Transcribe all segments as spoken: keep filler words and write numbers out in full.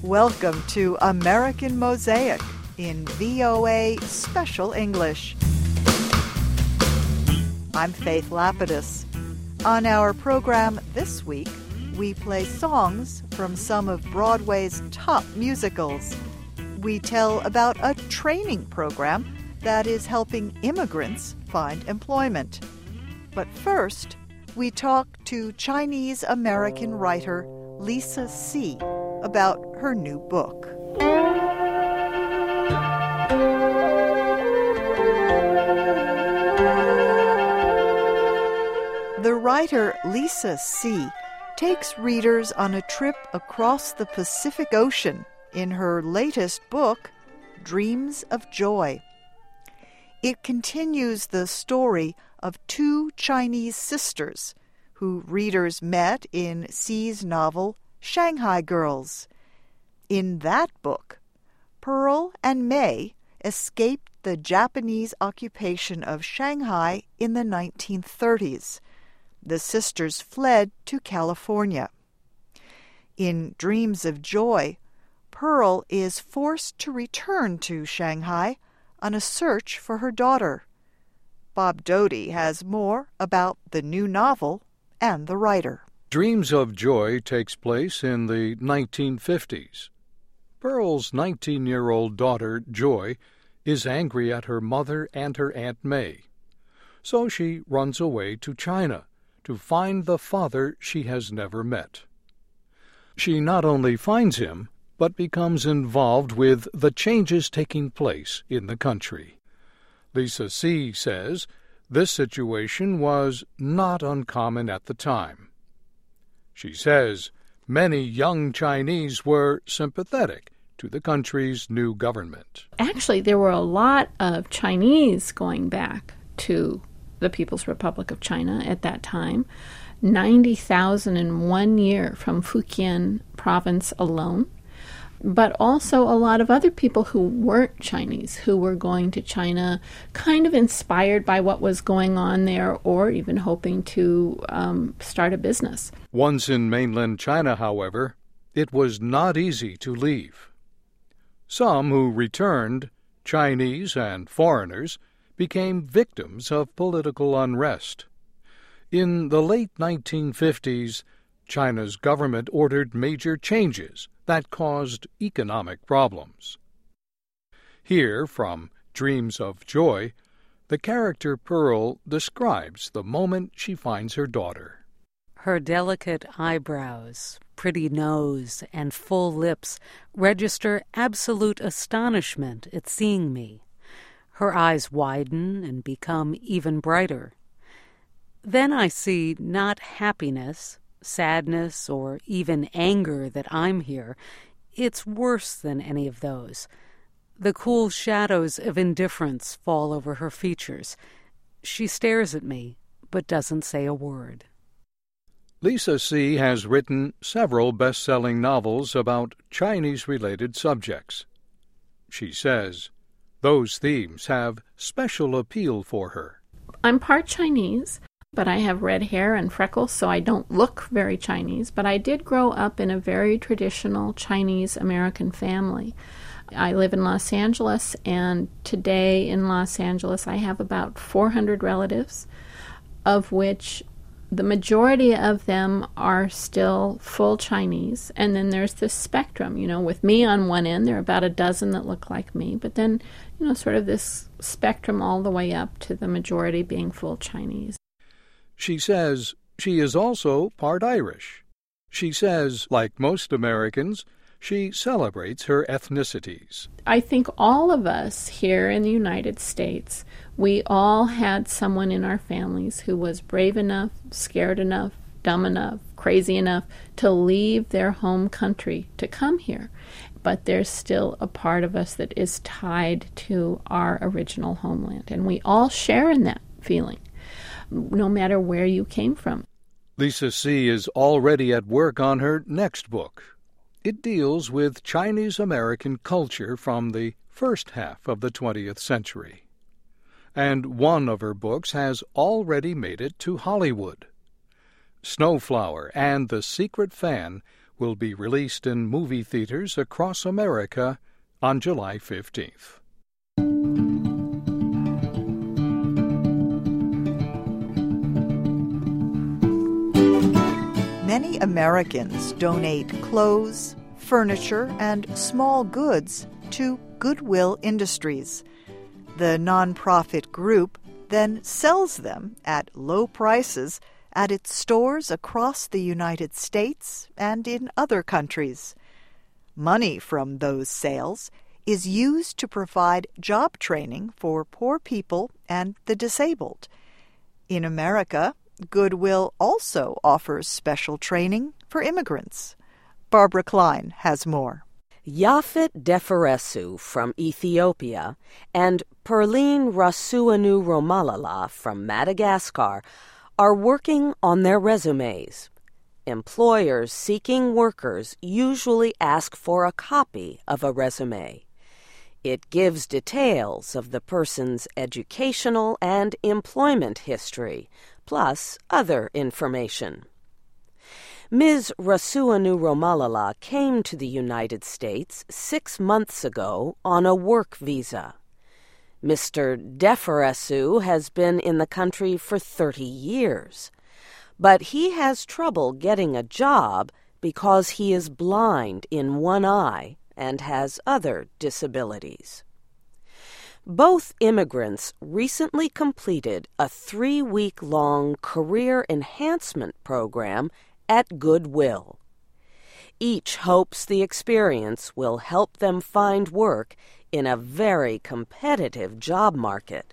Welcome to American Mosaic in V O A Special English. I'm Faith Lapidus. On our program this week, we play songs from some of Broadway's top musicals. We tell about a training program that is helping immigrants find employment. But first, we talk to Chinese-American writer Lisa See about her new book. The writer Lisa See takes readers on a trip across the Pacific Ocean in her latest book, Dreams of Joy. It continues the story of two Chinese sisters who readers met in See's novel, Shanghai Girls. In that book, Pearl and May escaped the Japanese occupation of Shanghai in the nineteen thirties. The sisters fled to California. In Dreams of Joy, Pearl is forced to return to Shanghai on a search for her daughter. Bob Doty has more about the new novel and the writer. Dreams of Joy takes place in the nineteen fifties. Pearl's nineteen-year-old daughter, Joy, is angry at her mother and her Aunt May. So she runs away to China to find the father she has never met. She not only finds him, but becomes involved with the changes taking place in the country. Lisa See says this situation was not uncommon at the time. She says many young Chinese were sympathetic to the country's new government. Actually, there were a lot of Chinese going back to the People's Republic of China at that time, ninety thousand in one year from Fujian province alone, but also a lot of other people who weren't Chinese who were going to China kind of inspired by what was going on there or even hoping to um, start a business. Once in mainland China, however, it was not easy to leave. Some who returned, Chinese and foreigners, became victims of political unrest. In the late nineteen fifties, China's government ordered major changes that caused economic problems. Here, from Dreams of Joy, the character Pearl describes the moment she finds her daughter. Her delicate eyebrows, pretty nose, and full lips register absolute astonishment at seeing me. Her eyes widen and become even brighter. Then I see not happiness, sadness, or even anger that I'm here. It's worse than any of those. The cool shadows of indifference fall over her features. She stares at me, but doesn't say a word. Lisa See has written several best-selling novels about Chinese-related subjects. She says those themes have special appeal for her. I'm part Chinese, but I have red hair and freckles, so I don't look very Chinese. But I did grow up in a very traditional Chinese-American family. I live in Los Angeles, and today in Los Angeles I have about four hundred relatives, of which the majority of them are still full Chinese. And then there's this spectrum, you know, with me on one end, there are about a dozen that look like me. But then, you know, sort of this spectrum all the way up to the majority being full Chinese. She says she is also part Irish. She says, like most Americans, she celebrates her ethnicities. I think all of us here in the United States, we all had someone in our families who was brave enough, scared enough, dumb enough, crazy enough to leave their home country to come here. But there's still a part of us that is tied to our original homeland. And we all share in that feeling, no matter where you came from. Lisa See is already at work on her next book. It deals with Chinese-American culture from the first half of the twentieth century. And one of her books has already made it to Hollywood. Snowflower and The Secret Fan will be released in movie theaters across America on July fifteenth. Many Americans donate clothes, furniture, and small goods to Goodwill Industries. The nonprofit group then sells them at low prices at its stores across the United States and in other countries. Money from those sales is used to provide job training for poor people and the disabled. In America, Goodwill also offers special training for immigrants. Barbara Klein has more. Yafet Deferesu from Ethiopia and Perline Rasuanu Romalala from Madagascar are working on their resumes. Employers seeking workers usually ask for a copy of a resume. It gives details of the person's educational and employment history, plus other information. Miz Rasuanu Romalala came to the United States six months ago on a work visa. Mister Deferesu has been in the country for thirty years, but he has trouble getting a job because he is blind in one eye and has other disabilities. Both immigrants recently completed a three-week-long career enhancement program at Goodwill. Each hopes the experience will help them find work in a very competitive job market.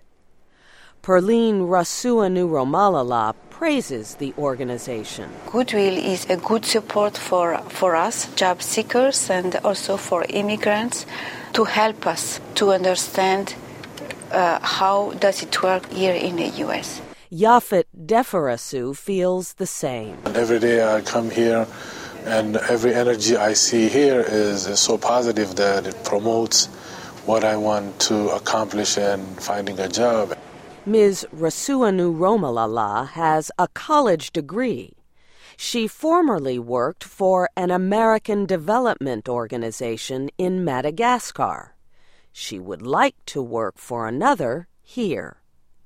Perline Rasuanu Romalala praises the organization. Goodwill is a good support for, for us, job seekers, and also for immigrants, to help us to understand uh, how does it work here in the U S. Yafet Deferesu feels the same. Every day I come here, and every energy I see here is, is so positive that it promotes what I want to accomplish in finding a job. Miz Rasuanu Romalala has a college degree. She formerly worked for an American development organization in Madagascar. She would like to work for another here.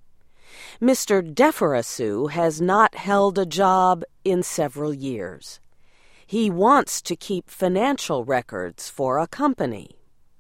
Mister Deferesu has not held a job in several years. He wants to keep financial records for a company.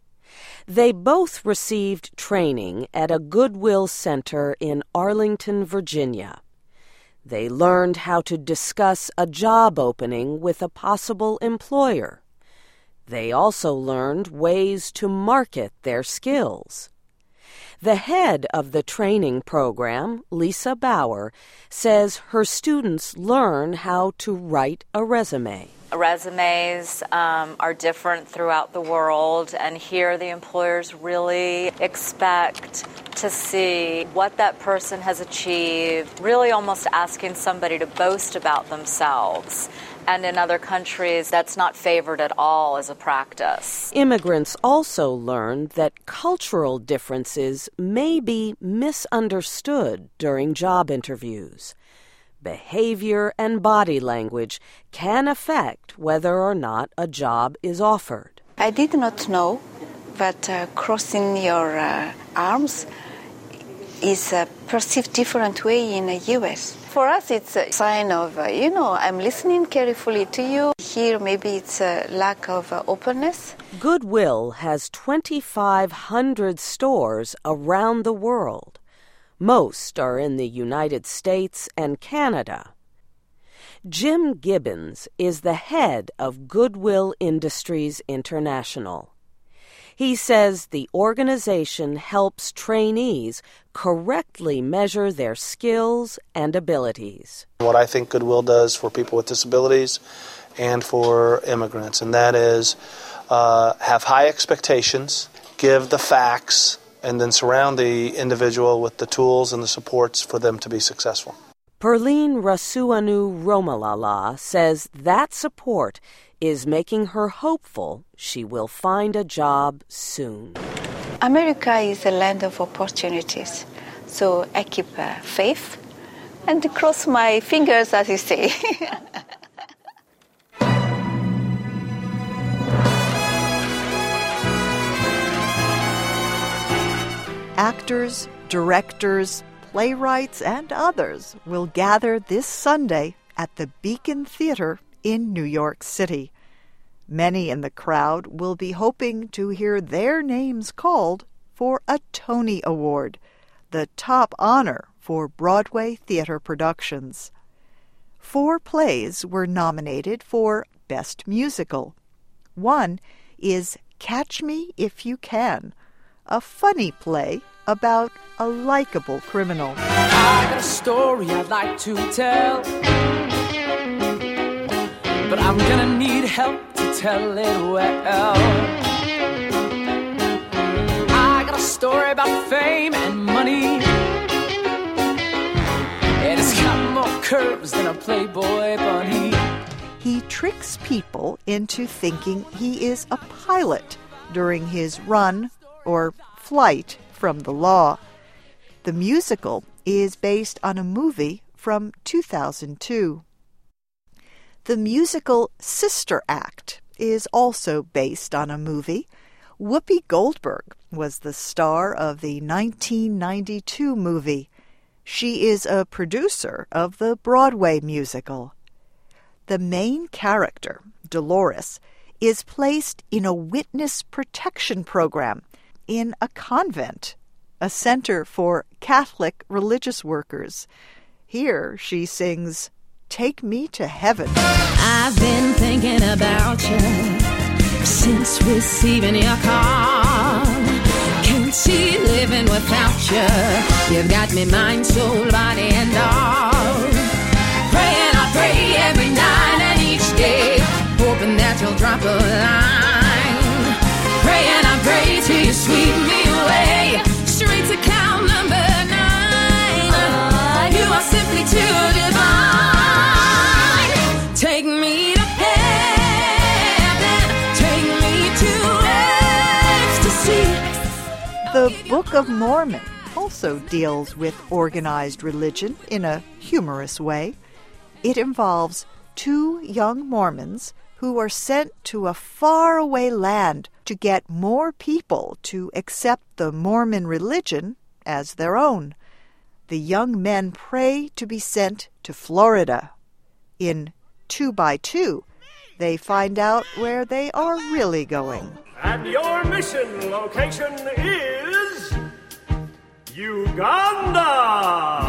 They both received training at a Goodwill Center in Arlington, Virginia. They learned how to discuss a job opening with a possible employer. They also learned ways to market their skills. The head of the training program, Lisa Bauer, says her students learn how to write a resume. Resumes um, are different throughout the world, and here the employers really expect to see what that person has achieved, really almost asking somebody to boast about themselves. And in other countries, that's not favored at all as a practice. Immigrants also learned that cultural differences may be misunderstood during job interviews. Behavior and body language can affect whether or not a job is offered. I did not know that uh, crossing your uh, arms is uh, perceived different way in the U S. For us, it's a sign of, uh, you know, I'm listening carefully to you. Here, maybe it's a lack of uh, openness. Goodwill has twenty-five hundred stores around the world. Most are in the United States and Canada. Jim Gibbons is the head of Goodwill Industries International. He says the organization helps trainees correctly measure their skills and abilities. What I think Goodwill does for people with disabilities and for immigrants, and that is uh, have high expectations, give the facts, and then surround the individual with the tools and the supports for them to be successful. Perline Rasuanu Romalala says that support is making her hopeful she will find a job soon. America is a land of opportunities, so I keep uh, faith and cross my fingers, as you say. actors, directors, playwrights, and others will gather this Sunday at the Beacon Theater in New York City. Many in the crowd will be hoping to hear their names called for a Tony Award, the top honor for Broadway theater productions. Four plays were nominated for Best Musical. One is Catch Me If You Can, a funny play about a likable criminal. I got a story I'd like to tell, but I'm gonna need help to tell it well. I got a story about fame and money, and it's got more curves than a Playboy bunny. He tricks people into thinking he is a pilot during his run or flight from the law. The musical is based on a movie from two thousand two. The musical Sister Act is also based on a movie. Whoopi Goldberg was the star of the nineteen ninety-two movie. She is a producer of the Broadway musical. The main character, Dolores, is placed in a witness protection program in a convent, a center for Catholic religious workers. Here she sings, "Take Me to Heaven." I've been thinking about you since receiving your call. Can't see living without you. You've got me mind, soul, body, and all. Praying, I pray every night and each day, hoping that you'll drop a line. Praying, I pray till you sweep me away, straight to cloud number nine. Uh, you are simply too divine. Take me to heaven, take me to ecstasy. The Book of Mormon also deals with organized religion in a humorous way. It involves two young Mormons who are sent to a faraway land to get more people to accept the Mormon religion as their own. The young men pray to be sent to Florida. In Two by Two, they find out where they are really going. And your mission location is Uganda.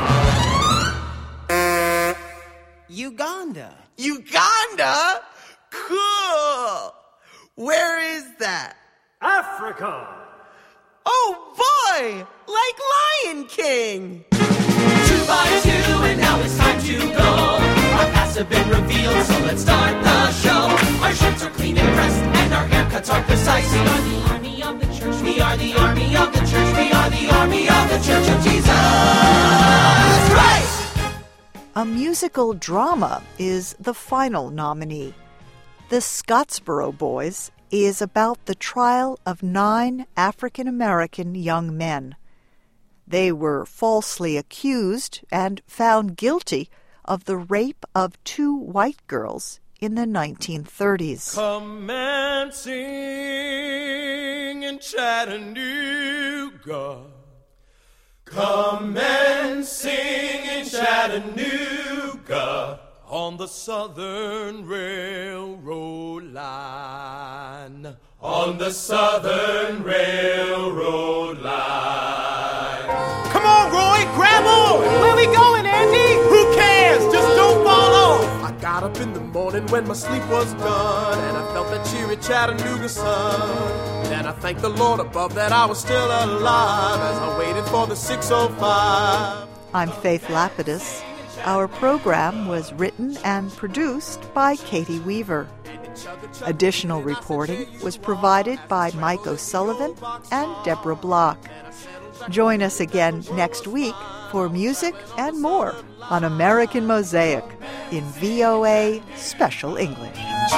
Uganda. Uganda? Cool. Where is that? Africa. Oh boy, like Lion King. Two by two, and now it's time to go. Our paths have been revealed, so let's start the show. Our shirts are clean and pressed, and our haircuts are precise. We are the army of the church. We are the army of the church. We are the army of the church of Jesus Christ. A musical drama is the final nominee. The Scottsboro Boys is about the trial of nine African-American young men. They were falsely accused and found guilty of the rape of two white girls in the nineteen thirties. Come and sing in Chattanooga. Come and sing in Chattanooga on the Southern Railroad line. On the Southern Railroad line. Come on, Roy, grab on! Where we going, Andy? Who cares? Just don't fall off! I got up in the morning when my sleep was gone, and I felt that cheery Chattanooga sun. Then I thanked the Lord above that I was still alive as I waited for the six oh five. I'm Faith Lapidus. Our program was written and produced by Katie Weaver. Additional reporting was provided by Mike O'Sullivan and Deborah Block. Join us again next week for music and more on American Mosaic in V O A Special English.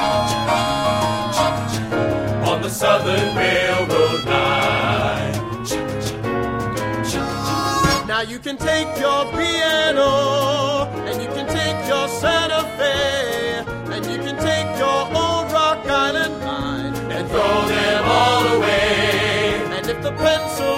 On the Southern Railroad line. Now you can take your piano, and you can take your Santa Fe, and you can take your old Rock Island line, and throw them all away. And if the pencil